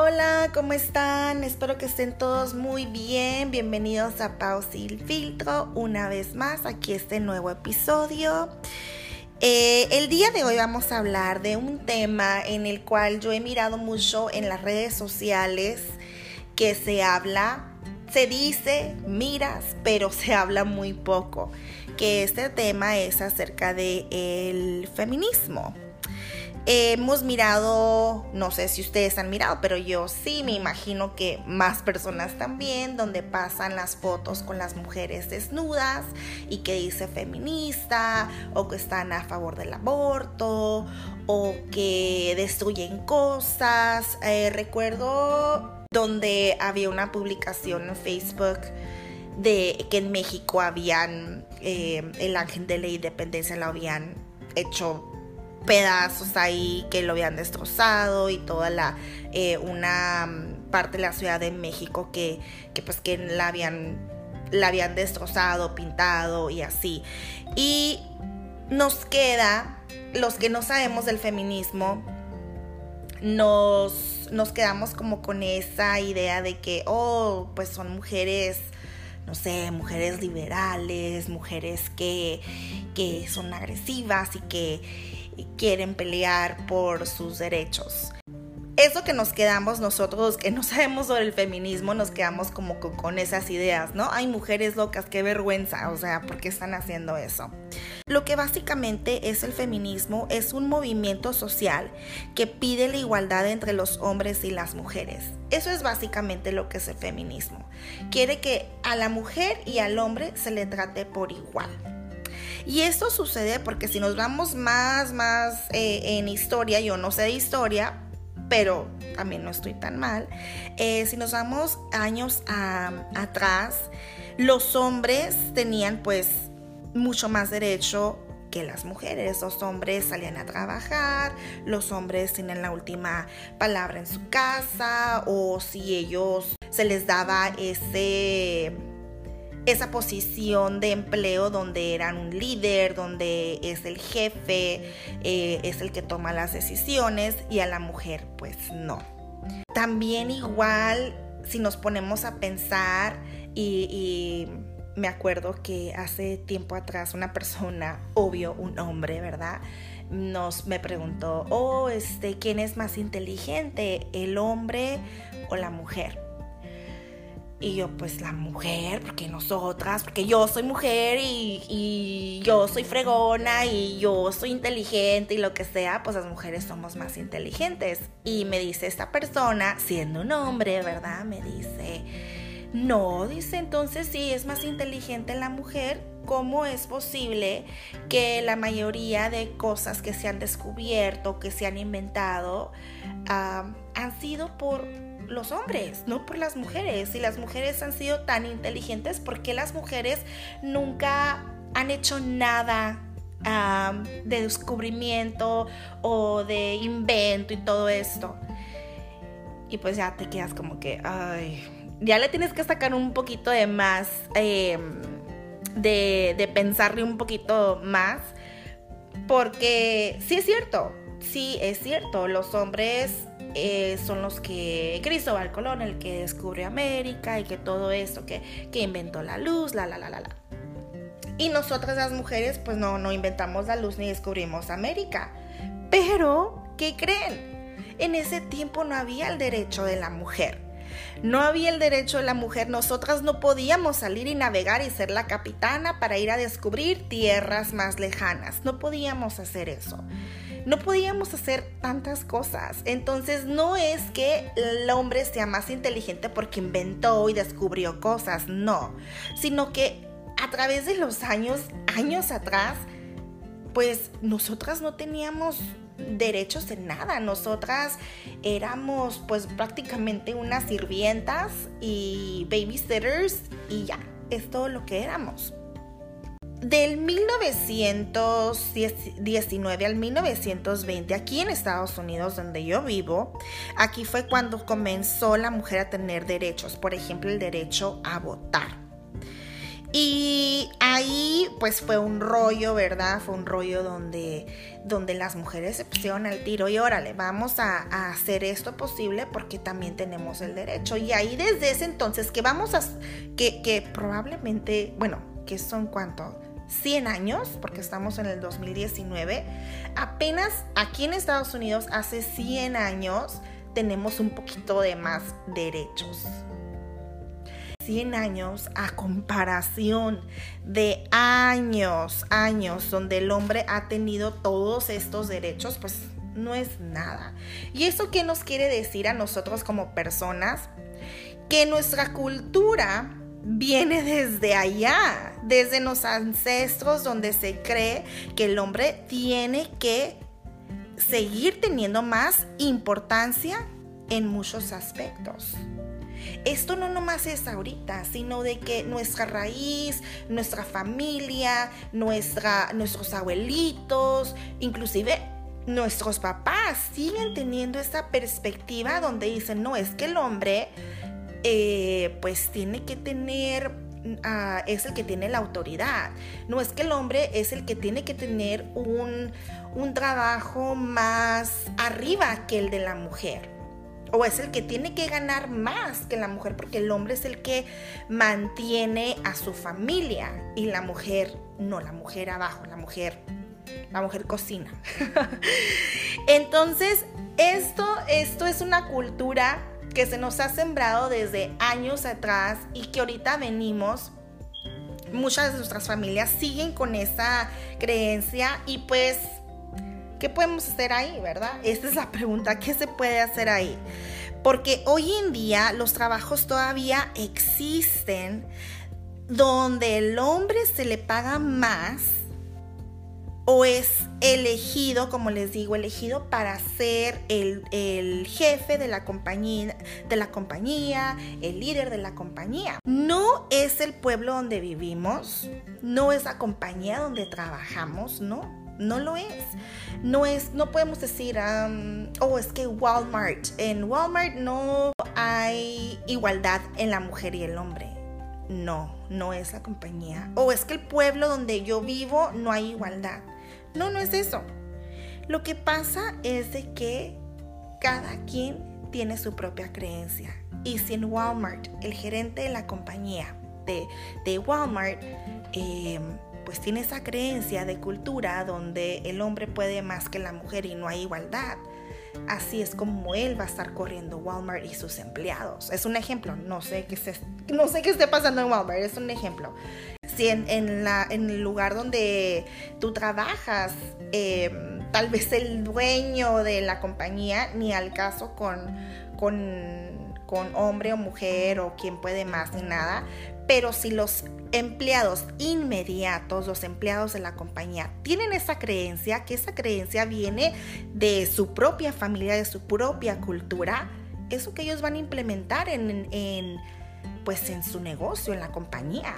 Hola, ¿cómo están? Espero que estén todos muy bien. Bienvenidos a Pau Sin Filtro. Una vez más, aquí este nuevo episodio. El día de hoy vamos a hablar de un tema en el cual yo he mirado mucho en las redes sociales que se dice, miras, pero se habla muy poco. Que este tema es acerca del feminismo. Hemos mirado, no sé si ustedes han mirado, pero yo sí, me imagino que más personas también, donde pasan las fotos con las mujeres desnudas y que dice feminista, o que están a favor del aborto, o que destruyen cosas. Recuerdo donde había una publicación en Facebook de que en México habían, el ángel de la independencia lo habían hecho pedazos ahí, que lo habían destrozado, y toda una parte de la Ciudad de México que la habían destrozado, pintado y así. Y nos queda, los que no sabemos del feminismo, nos quedamos como con esa idea de que, pues son mujeres, no sé, mujeres liberales, mujeres que son agresivas y que quieren pelear por sus derechos. Eso que nos quedamos nosotros, que no sabemos sobre el feminismo, nos quedamos como con esas ideas, ¿no? Hay mujeres locas, qué vergüenza, o sea, ¿por qué están haciendo eso? Lo que básicamente es el feminismo es un movimiento social que pide la igualdad entre los hombres y las mujeres. Eso es básicamente lo que es el feminismo. Quiere que a la mujer y al hombre se le trate por igual. Y esto sucede porque si nos vamos más en historia, yo no sé de historia, pero también no estoy tan mal. Si nos vamos años atrás, los hombres tenían pues mucho más derecho que las mujeres. Los hombres salían a trabajar, los hombres tenían la última palabra en su casa, o si ellos se les daba esa posición de empleo donde eran un líder, donde es el jefe, es el que toma las decisiones, y a la mujer pues no. También igual, si nos ponemos a pensar, y me acuerdo que hace tiempo atrás una persona, obvio un hombre, ¿verdad?, me preguntó, ¿quién es más inteligente, el hombre o la mujer? Y yo, pues la mujer, porque yo soy mujer y yo soy fregona y yo soy inteligente y lo que sea, pues las mujeres somos más inteligentes. Y me dice esta persona, siendo un hombre, ¿verdad? Me dice, no, dice, entonces sí es más inteligente la mujer. ¿Cómo es posible que la mayoría de cosas que se han descubierto, que se han inventado, han sido por los hombres, no por las mujeres? Si las mujeres han sido tan inteligentes, ¿por qué las mujeres nunca han hecho nada de descubrimiento o de invento y todo esto? Y pues ya te quedas como que, ya le tienes que sacar un poquito de más, de pensarle un poquito más, porque sí es cierto, los hombres son los que, Cristóbal Colón, el que descubrió América y que todo esto, que inventó la luz, y nosotras las mujeres pues no inventamos la luz ni descubrimos América. Pero, ¿qué creen? En ese tiempo no había el derecho de la mujer. No había el derecho de la mujer. Nosotras no podíamos salir y navegar y ser la capitana para ir a descubrir tierras más lejanas. No podíamos hacer eso. No podíamos hacer tantas cosas. Entonces no es que el hombre sea más inteligente porque inventó y descubrió cosas, no. Sino que a través de los años atrás, pues nosotras no teníamos derechos en nada. Nosotras éramos pues prácticamente unas sirvientas y babysitters, y ya, es todo lo que éramos. Del 1919 al 1920, aquí en Estados Unidos, donde yo vivo, aquí fue cuando comenzó la mujer a tener derechos. Por ejemplo, el derecho a votar. Y ahí pues fue un rollo, ¿verdad? Fue un rollo donde las mujeres se pusieron al tiro y órale, vamos a hacer esto posible porque también tenemos el derecho. Y ahí desde ese entonces que probablemente, bueno, que son ¿cuánto? 100 años, porque estamos en el 2019, apenas aquí en Estados Unidos hace 100 años tenemos un poquito de más derechos. 100 años a comparación de años donde el hombre ha tenido todos estos derechos, pues no es nada. ¿Y eso qué nos quiere decir a nosotros como personas? Que nuestra cultura viene desde allá, desde los ancestros, donde se cree que el hombre tiene que seguir teniendo más importancia en muchos aspectos. Esto no nomás es ahorita, sino de que nuestra raíz, nuestra familia, nuestros abuelitos, inclusive nuestros papás siguen teniendo esta perspectiva donde dicen, no, es que el hombre pues tiene que tener, es el que tiene la autoridad. No es que el hombre es el que tiene que tener un trabajo más arriba que el de la mujer. O es el que tiene que ganar más que la mujer, porque el hombre es el que mantiene a su familia y la mujer no, la mujer abajo, la mujer cocina. Entonces, esto es una cultura que se nos ha sembrado desde años atrás y que ahorita muchas de nuestras familias siguen con esa creencia y pues, ¿qué podemos hacer ahí, verdad? Esta es la pregunta, ¿qué se puede hacer ahí? Porque hoy en día los trabajos todavía existen donde el hombre se le paga más o es elegido, como les digo, elegido para ser el jefe de la compañía, el líder de la compañía. No es el pueblo donde vivimos, no es la compañía donde trabajamos, ¿no? No lo es. No podemos decir, es que en Walmart no hay igualdad en la mujer y el hombre. No es la compañía. O es que el pueblo donde yo vivo no hay igualdad. No es eso. Lo que pasa es de que cada quien tiene su propia creencia. Y si en Walmart, el gerente de la compañía de Walmart, pues tiene esa creencia de cultura donde el hombre puede más que la mujer y no hay igualdad, así es como él va a estar corriendo Walmart y sus empleados. Es un ejemplo, no sé qué esté pasando en Walmart, es un ejemplo. Si en el lugar donde tú trabajas, tal vez el dueño de la compañía, ni al caso con hombre o mujer o quien puede más ni nada, pero si los empleados inmediatos, los empleados de la compañía tienen esa creencia, que esa creencia viene de su propia familia, de su propia cultura, eso que ellos van a implementar en su negocio, en la compañía.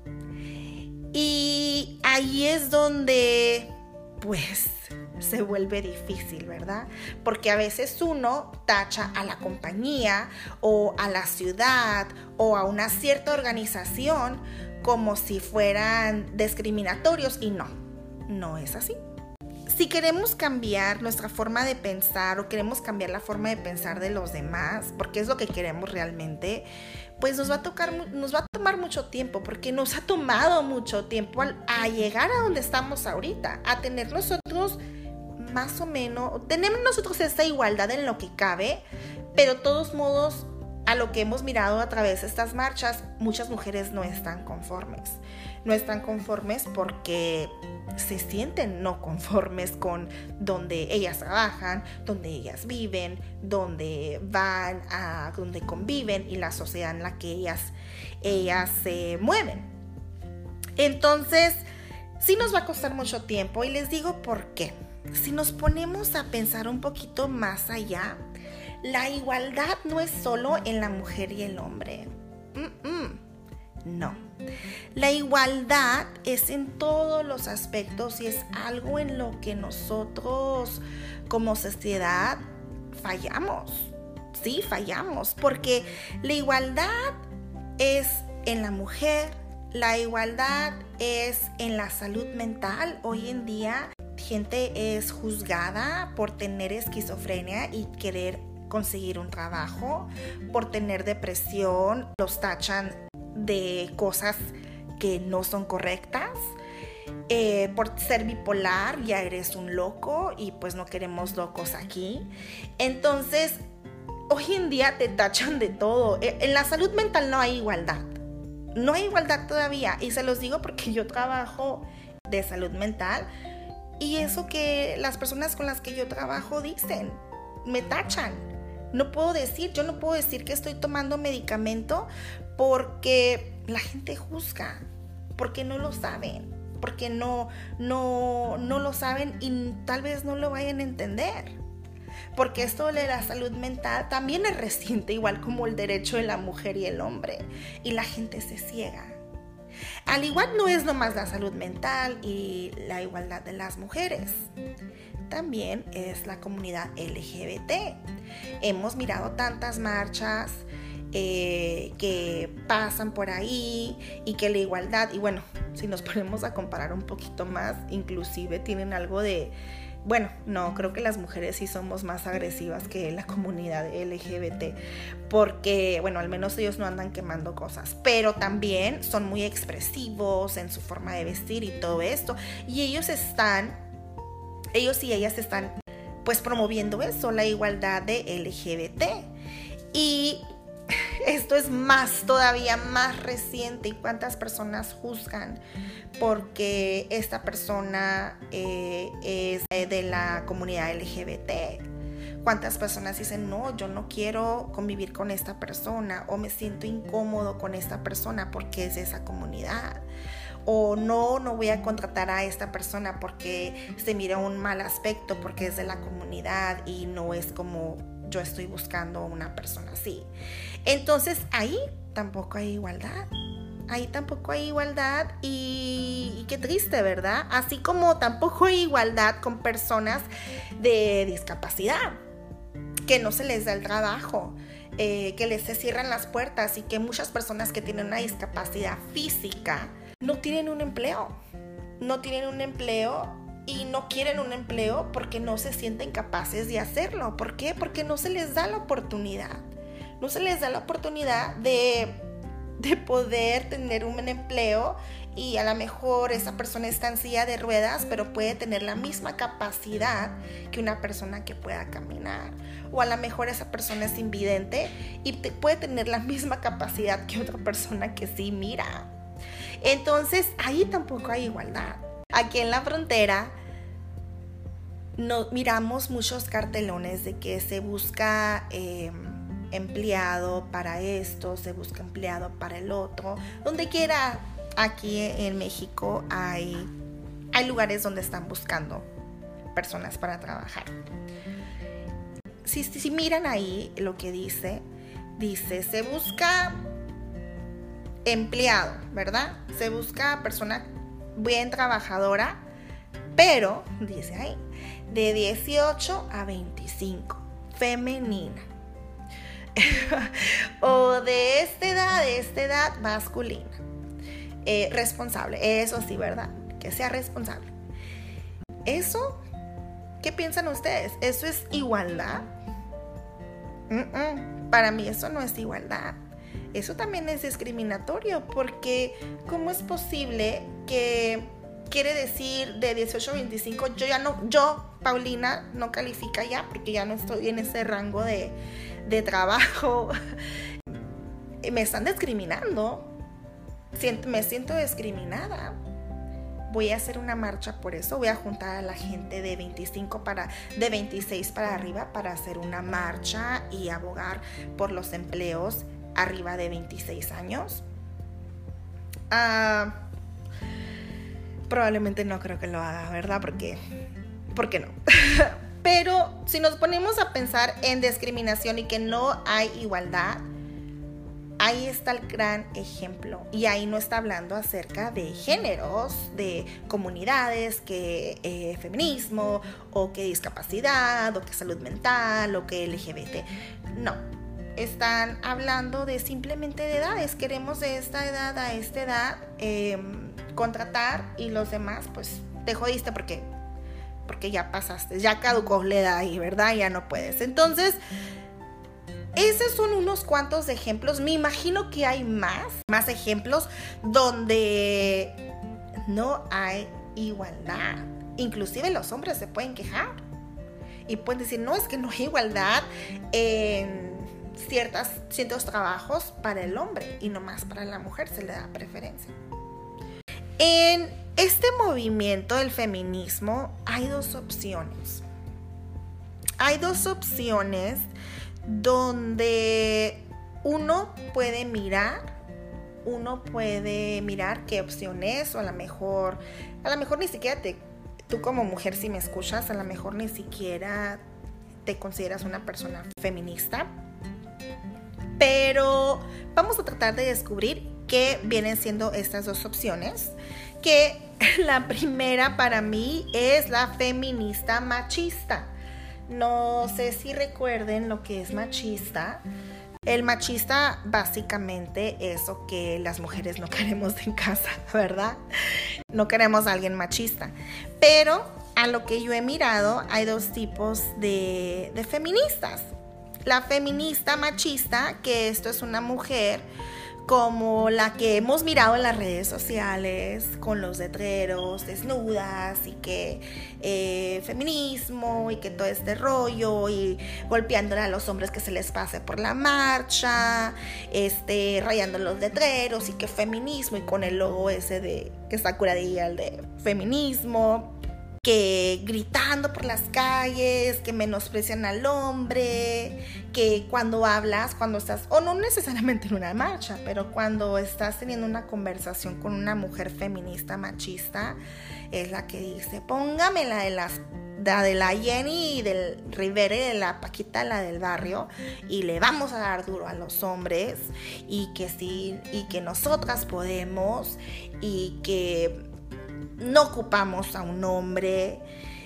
Y ahí es donde pues se vuelve difícil, ¿verdad? Porque a veces uno tacha a la compañía o a la ciudad o a una cierta organización como si fueran discriminatorios y no es así. Si queremos cambiar nuestra forma de pensar o queremos cambiar la forma de pensar de los demás, porque es lo que queremos realmente, pues nos va a tomar mucho tiempo, porque nos ha tomado mucho tiempo a llegar a donde estamos ahorita, a tener nosotros más o menos, tenemos nosotros esta igualdad en lo que cabe, pero de todos modos, a lo que hemos mirado a través de estas marchas, muchas mujeres no están conformes. No están conformes porque se sienten no conformes con donde ellas trabajan, donde ellas viven, donde donde conviven y la sociedad en la que ellas se mueven. Entonces, sí nos va a costar mucho tiempo y les digo por qué. Si nos ponemos a pensar un poquito más allá, la igualdad no es solo en la mujer y el hombre. No. La igualdad es en todos los aspectos y es algo en lo que nosotros como sociedad fallamos. Sí, fallamos, porque la igualdad es en la mujer La igualdad es en la salud mental. Hoy en día, gente es juzgada por tener esquizofrenia y querer conseguir un trabajo, por tener depresión, los tachan de cosas que no son correctas. Por ser bipolar ya eres un loco y pues no queremos locos aquí. Entonces, hoy en día te tachan de todo. En la salud mental no hay igualdad. No hay igualdad todavía. Y se los digo porque yo trabajo de salud mental y eso que las personas con las que yo trabajo dicen, me tachan. Yo no puedo decir que estoy tomando medicamento porque la gente juzga, porque no lo saben, porque no lo saben y tal vez no lo vayan a entender. Porque esto de la salud mental también es reciente, igual como el derecho de la mujer y el hombre, y la gente se ciega. Al igual no es nomás la salud mental y la igualdad de las mujeres, también es la comunidad LGBT. Hemos mirado tantas marchas que pasan por ahí y que la igualdad, y bueno, si nos ponemos a comparar un poquito más, inclusive tienen algo de, bueno, no, creo que las mujeres sí somos más agresivas que la comunidad LGBT, porque, bueno, al menos ellos no andan quemando cosas, pero también son muy expresivos en su forma de vestir y todo esto, y ellos y ellas están pues promoviendo eso, la igualdad de LGBT. Y esto es todavía más reciente. ¿Y cuántas personas juzgan porque esta persona es de la comunidad LGBT? ¿Cuántas personas dicen, no, yo no quiero convivir con esta persona, o me siento incómodo con esta persona porque es de esa comunidad? O no voy a contratar a esta persona porque se mira un mal aspecto porque es de la comunidad y no es como yo estoy buscando una persona así. Entonces ahí tampoco hay igualdad. Y qué triste, ¿verdad? Así como tampoco hay igualdad con personas de discapacidad, que no se les da el trabajo, que les se cierran las puertas, y que muchas personas que tienen una discapacidad física no tienen un empleo y no quieren un empleo porque no se sienten capaces de hacerlo. ¿Por qué? Porque no se les da la oportunidad. No se les da la oportunidad de poder tener un empleo, y a lo mejor esa persona está en silla de ruedas, pero puede tener la misma capacidad que una persona que pueda caminar. O a lo mejor esa persona es invidente y puede tener la misma capacidad que otra persona que sí mira. Entonces, ahí tampoco hay igualdad. Aquí en la frontera miramos muchos cartelones de que se busca empleado para esto, se busca empleado para el otro. Donde quiera aquí en México hay lugares donde están buscando personas para trabajar. Si miran ahí lo que dice se busca empleado, ¿verdad? Se busca persona bien trabajadora, pero, dice ahí, de 18 a 25, femenina. O de esta edad masculina. Responsable, eso sí, ¿verdad? Que sea responsable. ¿Eso? ¿Qué piensan ustedes? ¿Eso es igualdad? Para mí eso no es igualdad. Eso también es discriminatorio, porque ¿cómo es posible que quiere decir de 18 a 25, yo, Paulina, no califica ya porque ya no estoy en ese rango de trabajo? Me están discriminando. Me siento discriminada. Voy a hacer una marcha por eso. Voy a juntar a la gente de 26 para arriba para hacer una marcha y abogar por los empleos arriba de 26 años. Probablemente no creo que lo haga, ¿verdad? ¿Por qué no? Pero si nos ponemos a pensar en discriminación y que no hay igualdad, ahí está el gran ejemplo. Y ahí no está hablando acerca de géneros, de comunidades, que feminismo, o que discapacidad, o que salud mental, o que LGBT. No. están hablando de simplemente de edades. Queremos de esta edad a esta edad contratar, y los demás pues te jodiste porque ya pasaste, ya caducó la edad ahí, ¿verdad? Ya no puedes. Entonces, esos son unos cuantos ejemplos. Me imagino que hay más ejemplos donde no hay igualdad. Inclusive los hombres se pueden quejar y pueden decir, no, es que no hay igualdad en ciertos trabajos para el hombre y nomás para la mujer se le da preferencia. En este movimiento del feminismo hay dos opciones. Hay dos opciones donde uno puede mirar qué opción es, o a lo mejor ni siquiera tú como mujer, si me escuchas, a lo mejor ni siquiera te consideras una persona feminista. Pero vamos a tratar de descubrir qué vienen siendo estas dos opciones, que la primera para mí es la feminista machista. No sé si recuerden lo que es machista. El machista básicamente es lo que las mujeres no queremos en casa, ¿verdad? No queremos a alguien machista. Pero a lo que yo he mirado, hay dos tipos de feministas. La feminista machista, que esto es una mujer como la que hemos mirado en las redes sociales, con los letreros, desnudas, y que feminismo, y que todo este rollo, y golpeándole a los hombres que se les pase por la marcha, rayando los letreros, y que feminismo, y con el logo ese de que está curadilla, el de feminismo, que gritando por las calles, que menosprecian al hombre, que cuando estás, o no necesariamente en una marcha, pero cuando estás teniendo una conversación con una mujer feminista machista, es la que dice, póngame la de la Jenny, del Rivera, y de la Paquita, la del barrio, y le vamos a dar duro a los hombres, y que sí, y que nosotras podemos, y que no ocupamos a un hombre,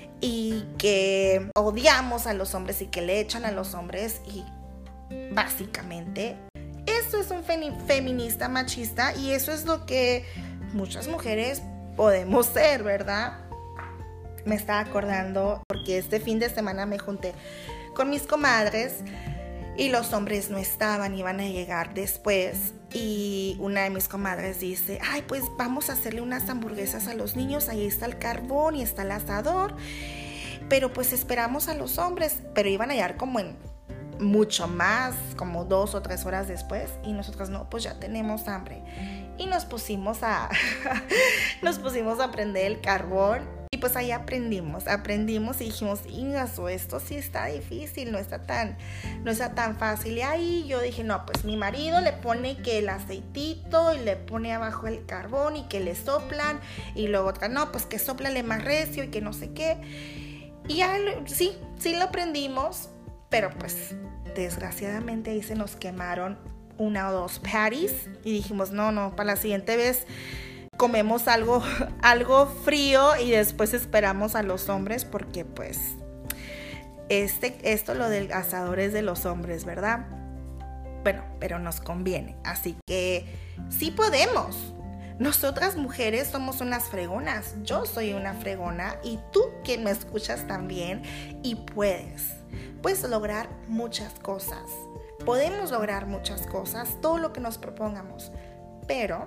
y que odiamos a los hombres y que le echan a los hombres, y básicamente eso es un feminista machista, y eso es lo que muchas mujeres podemos ser, ¿verdad? Me estaba acordando porque este fin de semana me junté con mis comadres y los hombres no estaban, iban a llegar después. Y una de mis comadres dice, ay, pues vamos a hacerle unas hamburguesas a los niños, ahí está el carbón y está el asador, pero pues esperamos a los hombres. Pero iban a llegar como en mucho más, como 2 o 3 horas después, y nosotros no, pues ya tenemos hambre. Y nos pusimos a prender el carbón. Y pues ahí aprendimos y dijimos, Ingaso, esto sí está difícil, no está tan fácil. Y ahí yo dije, no, pues mi marido le pone que el aceitito y le pone abajo el carbón y que le soplan, y luego otra, no, pues que soplale más recio y que no sé qué. Y ya sí lo aprendimos, pero pues desgraciadamente ahí se nos quemaron 1 o 2 patties y dijimos, no, para la siguiente vez comemos algo frío y después esperamos a los hombres, porque pues esto lo del asador es de los hombres, ¿verdad? Bueno, pero nos conviene, así que sí podemos. Nosotras mujeres somos unas fregonas. Yo soy una fregona y tú que me escuchas también, y puedes lograr muchas cosas. Podemos lograr muchas cosas, todo lo que nos propongamos, pero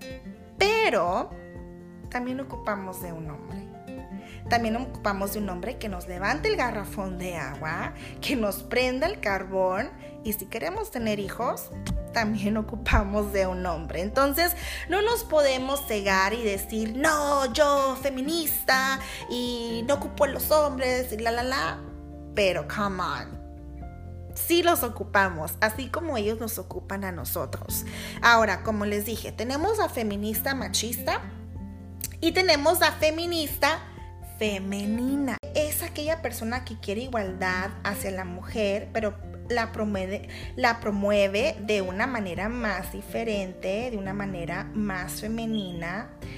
también ocupamos de un hombre. También ocupamos de un hombre que nos levante el garrafón de agua, que nos prenda el carbón, y si queremos tener hijos, también ocupamos de un hombre. Entonces, no nos podemos cegar y decir, no, yo feminista y no ocupo a los hombres y pero come on. Sí los ocupamos, así como ellos nos ocupan a nosotros. Ahora, como les dije, tenemos a feminista machista y tenemos a feminista femenina. Es aquella persona que quiere igualdad hacia la mujer, pero la promueve de una manera más diferente, de una manera más femenina,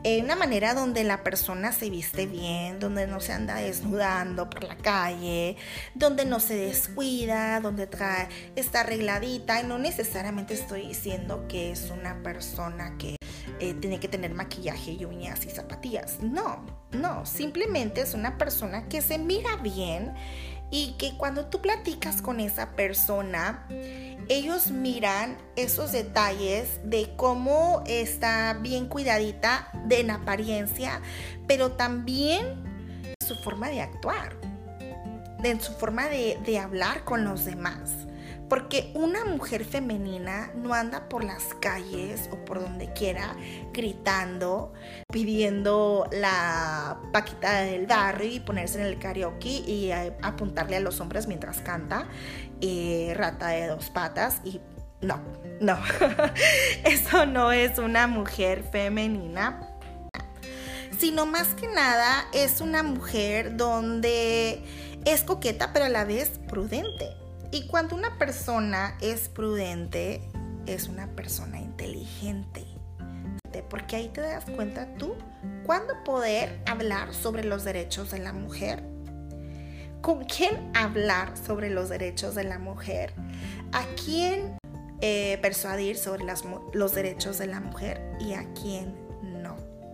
una manera donde la persona se viste bien, donde no se anda desnudando por la calle, donde no se descuida, donde está arregladita. Y no necesariamente estoy diciendo que es una persona que tiene que tener maquillaje y uñas y zapatillas. No, simplemente es una persona que se mira bien y que cuando tú platicas con esa persona, ellos miran esos detalles de cómo está bien cuidadita en apariencia, pero también su forma de actuar, en su forma de hablar con los demás. Porque una mujer femenina no anda por las calles o por donde quiera gritando, pidiendo la Paquita del barrio y ponerse en el karaoke y apuntarle a los hombres mientras canta, rata de dos patas. Y no, eso no es una mujer femenina, sino más que nada es una mujer donde es coqueta pero a la vez prudente. Y cuando una persona es prudente, es una persona inteligente. Porque ahí te das cuenta tú cuándo poder hablar sobre los derechos de la mujer, con quién hablar sobre los derechos de la mujer, a quién persuadir sobre los derechos de la mujer y a quién no.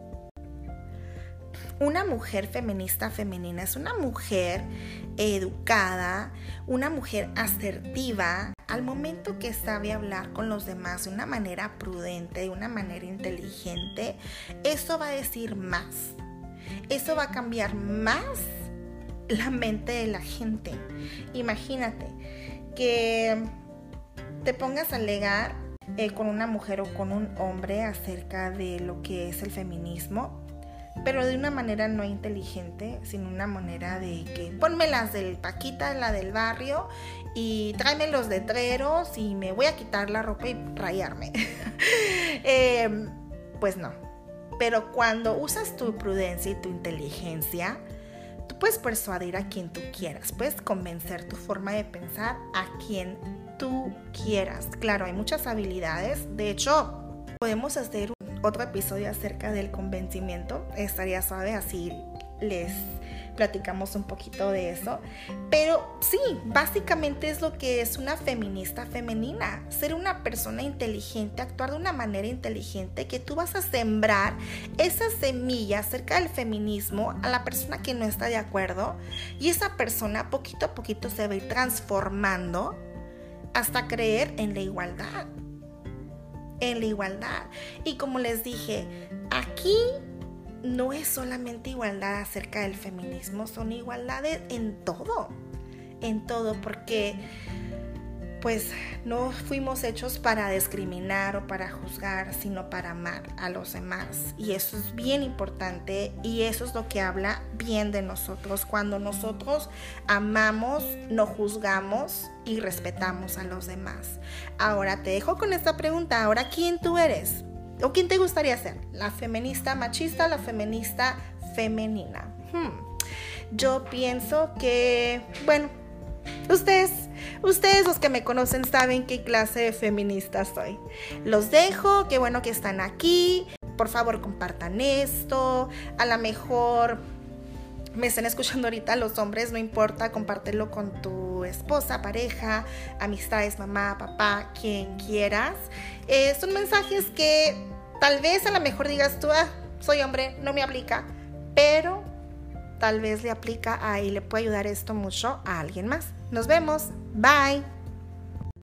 Una mujer femenina es una mujer educada, una mujer asertiva, al momento que sabe hablar con los demás de una manera prudente, de una manera inteligente. Eso va a decir más, eso va a cambiar más la mente de la gente. Imagínate que te pongas a alegar con una mujer o con un hombre acerca de lo que es el feminismo, pero de una manera no inteligente, sino una manera de que ponme las del Paquita, la del barrio, y tráeme los letreros y me voy a quitar la ropa y rayarme. Pues no. Pero cuando usas tu prudencia y tu inteligencia, tú puedes persuadir a quien tú quieras, puedes convencer tu forma de pensar a quien tú quieras. Claro, hay muchas habilidades. De hecho, podemos hacer otro episodio acerca del convencimiento. Estaría suave, así les platicamos un poquito de eso. Pero sí, básicamente es lo que es una feminista femenina. Ser una persona inteligente, actuar de una manera inteligente, que tú vas a sembrar esa semilla acerca del feminismo a la persona que no está de acuerdo, y esa persona poquito a poquito se va a ir transformando hasta creer en la igualdad. Y como les dije, aquí no es solamente igualdad acerca del feminismo, son igualdades en todo, porque pues no fuimos hechos para discriminar o para juzgar, sino para amar a los demás. Y eso es bien importante, y eso es lo que habla bien de nosotros, cuando nosotros amamos, no juzgamos y respetamos a los demás. Ahora te dejo con esta pregunta. Ahora, ¿quién tú eres? ¿O quién te gustaría ser? ¿La feminista machista o la feminista femenina? Yo pienso que, bueno, ustedes los que me conocen saben qué clase de feminista soy. Los dejo, qué bueno que están aquí. Por favor, compartan esto. A lo mejor me están escuchando ahorita los hombres, no importa, compártelo con tu esposa, pareja, amistades, mamá, papá, quien quieras. Son mensajes que tal vez a lo mejor digas tú, soy hombre, no me aplica, pero tal vez le aplica y le puede ayudar esto mucho a alguien más. Nos vemos, bye.